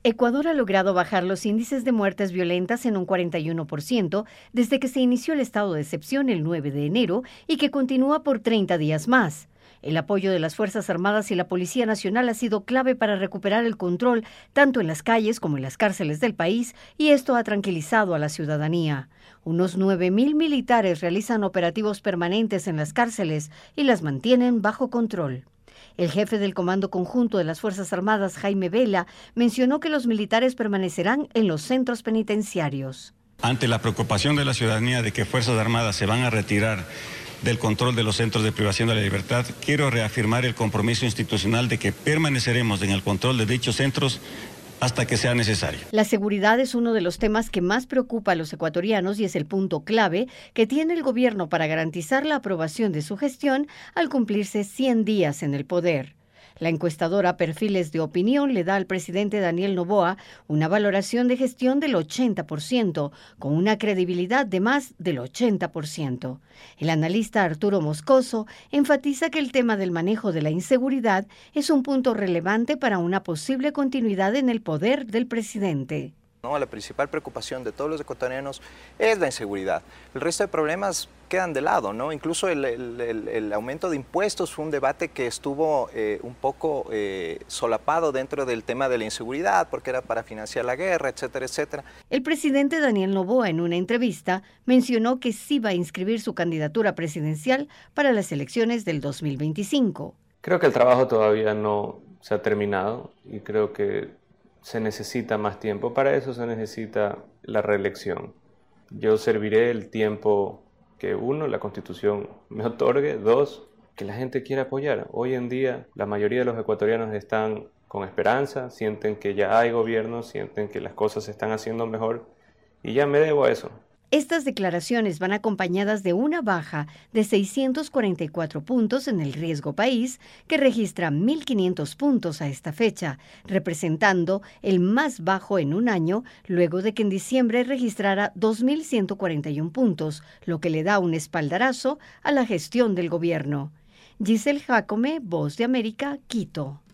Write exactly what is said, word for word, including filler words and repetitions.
Ecuador ha logrado bajar los índices de muertes violentas en un cuarenta y uno por ciento desde que se inició el estado de excepción el nueve de enero y que continúa por treinta días más. El apoyo de las Fuerzas Armadas y la Policía Nacional ha sido clave para recuperar el control tanto en las calles como en las cárceles del país, y esto ha tranquilizado a la ciudadanía. Unos nueve mil militares realizan operativos permanentes en las cárceles y las mantienen bajo control. El jefe del Comando Conjunto de las Fuerzas Armadas, Jaime Vela, mencionó que los militares permanecerán en los centros penitenciarios. Ante la preocupación de la ciudadanía de que Fuerzas Armadas se van a retirar del control de los centros de privación de la libertad, quiero reafirmar el compromiso institucional de que permaneceremos en el control de dichos centros hasta que sea necesario. La seguridad es uno de los temas que más preocupa a los ecuatorianos y es el punto clave que tiene el gobierno para garantizar la aprobación de su gestión al cumplirse cien días en el poder. La encuestadora Perfiles de Opinión le da al presidente Daniel Noboa una valoración de gestión del ochenta por ciento, con una credibilidad de más del ochenta por ciento. El analista Arturo Moscoso enfatiza que el tema del manejo de la inseguridad es un punto relevante para una posible continuidad en el poder del presidente. ¿No? La principal preocupación de todos los ecuatorianos es la inseguridad. El resto de problemas quedan de lado, ¿no? Incluso el, el, el, el aumento de impuestos fue un debate que estuvo eh, un poco eh, solapado dentro del tema de la inseguridad, porque era para financiar la guerra, etcétera, etcétera. El presidente Daniel Noboa, en una entrevista, mencionó que sí va a inscribir su candidatura presidencial para las elecciones del dos mil veinticinco. Creo que el trabajo todavía no se ha terminado y creo que se necesita más tiempo. Para eso se necesita la reelección. Yo serviré el tiempo que, uno, la Constitución me otorgue, dos, que la gente quiera apoyar. Hoy en día la mayoría de los ecuatorianos están con esperanza, sienten que ya hay gobierno, sienten que las cosas se están haciendo mejor y ya me debo a eso. Estas declaraciones van acompañadas de una baja de seiscientos cuarenta y cuatro puntos en el riesgo país, que registra mil quinientos puntos a esta fecha, representando el más bajo en un año, luego de que en diciembre registrara dos mil ciento cuarenta y uno puntos, lo que le da un espaldarazo a la gestión del gobierno. Giselle Jacome, Voz de América, Quito.